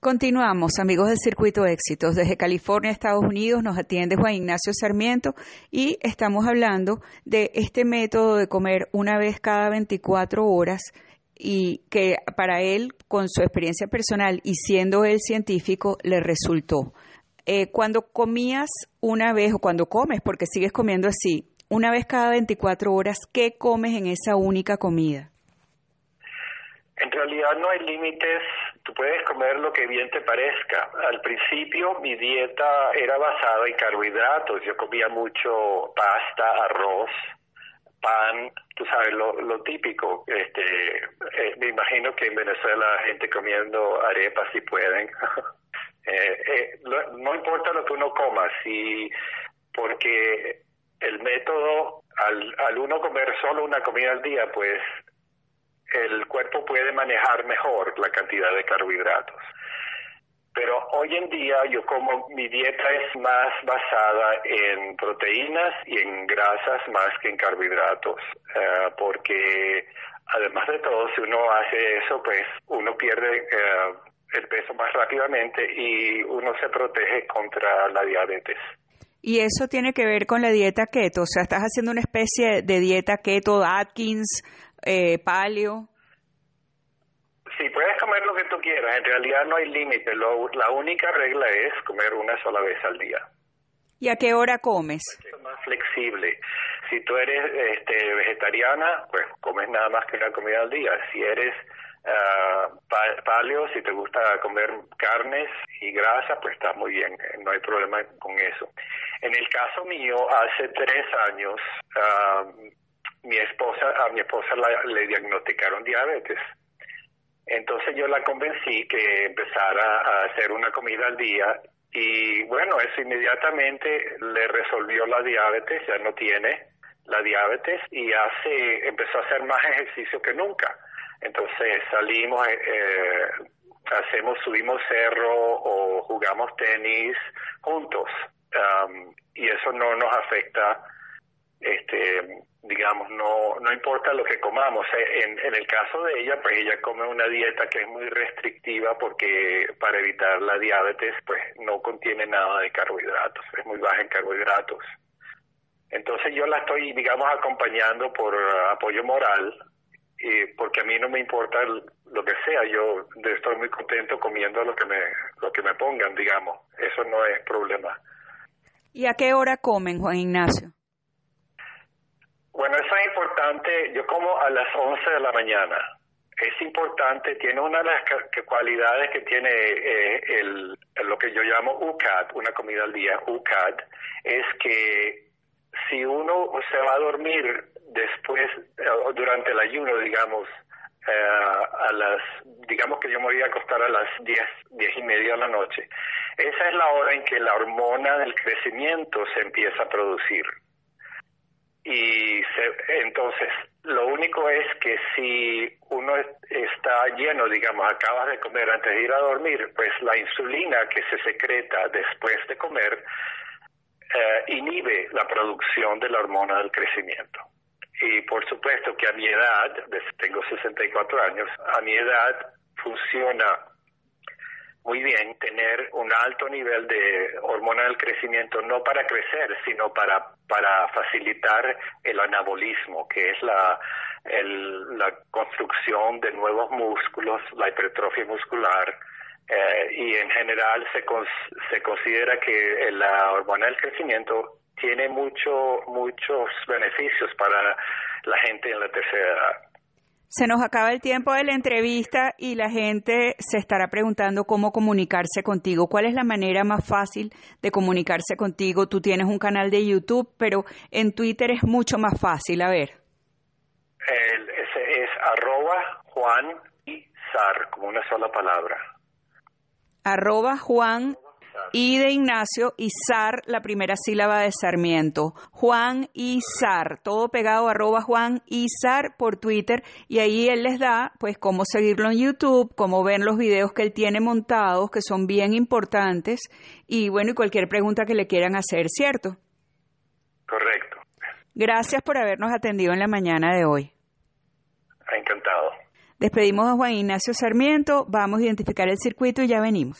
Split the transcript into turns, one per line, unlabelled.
Continuamos, amigos del Circuito Éxitos. Desde California, Estados Unidos, nos atiende Juan Ignacio Sarmiento y estamos hablando de este método de comer una vez cada 24 horas y que para él, con su experiencia personal y siendo él científico, le resultó. Cuando comías una vez o cuando comes, porque sigues comiendo así, una vez cada 24 horas, ¿qué comes en esa única comida?
En realidad no hay límites, tú puedes comer lo que bien te parezca. Al principio mi dieta era basada en carbohidratos, yo comía mucho pasta, arroz, pan, tú sabes, lo típico. Me imagino que en Venezuela la gente comiendo arepas si pueden. No importa lo que uno coma, porque el método, al uno comer solo una comida al día, pues el cuerpo puede manejar mejor la cantidad de carbohidratos. Pero hoy en día mi dieta es más basada en proteínas y en grasas más que en carbohidratos, porque además de todo, si uno hace eso, pues uno pierde el peso más rápidamente y uno se protege contra la diabetes.
Y eso tiene que ver con la dieta keto, o sea, estás haciendo una especie de dieta keto, Atkins, paleo.
Sí, puedes comer lo que tú quieras, en realidad no hay límite, la única regla es comer una sola vez al día.
¿Y a qué hora comes?
Es más flexible. Si tú eres vegetariana, pues comes nada más que una comida al día. Si eres paleo, si te gusta comer carnes y grasa, pues está muy bien, no hay problema con eso. En el caso mío, hace 3 años, a mi esposa le diagnosticaron diabetes. Entonces yo la convencí que empezara a hacer una comida al día y bueno, eso inmediatamente le resolvió la diabetes, ya no tiene la diabetes y empezó a hacer más ejercicio que nunca. Entonces salimos, subimos cerro o jugamos tenis juntos, y eso no nos afecta, digamos, no importa lo que comamos. En el caso de ella, pues ella come una dieta que es muy restrictiva porque para evitar la diabetes, pues no contiene nada de carbohidratos, es muy baja en carbohidratos. Entonces yo la estoy, digamos, acompañando por apoyo moral, porque a mí no me importa lo que sea, yo estoy muy contento comiendo lo que me pongan, digamos, eso no es problema.
¿Y a qué hora comen, Juan Ignacio?
Bueno, eso es importante, yo como a las 11 de la mañana, es importante, tiene una de las cualidades que tiene lo que yo llamo UCAD, una comida al día, UCAD, es que si uno se va a dormir después, durante el ayuno, digamos, digamos que yo me voy a acostar a las 10:30 de la noche, esa es la hora en que la hormona del crecimiento se empieza a producir. Entonces, lo único es que si uno está lleno, digamos, acabas de comer antes de ir a dormir, pues la insulina que se secreta después de comer inhibe la producción de la hormona del crecimiento. Y por supuesto que a mi edad, tengo 64 años, a mi edad funciona muy bien tener un alto nivel de hormona del crecimiento, no para crecer, sino para facilitar el anabolismo, que es la construcción de nuevos músculos, la hipertrofia muscular, y en general se considera que la hormona del crecimiento tiene muchos beneficios para la gente en la tercera edad.
Se nos acaba el tiempo de la entrevista y la gente se estará preguntando cómo comunicarse contigo. ¿Cuál es la manera más fácil de comunicarse contigo? Tú tienes un canal de YouTube, pero en Twitter es mucho más fácil. A ver.
Ese es @JuanISar, como una sola palabra.
@Juan I de Ignacio y Sar, la primera sílaba de Sarmiento. Juan Isar, todo pegado, @Juan Isar por Twitter, y ahí él les da pues cómo seguirlo en YouTube, cómo ven los videos que él tiene montados, que son bien importantes, y bueno, y cualquier pregunta que le quieran hacer, ¿cierto?
Correcto.
Gracias por habernos atendido en la mañana de hoy.
Encantado.
Despedimos a Juan Ignacio Sarmiento, vamos a identificar el circuito y ya venimos.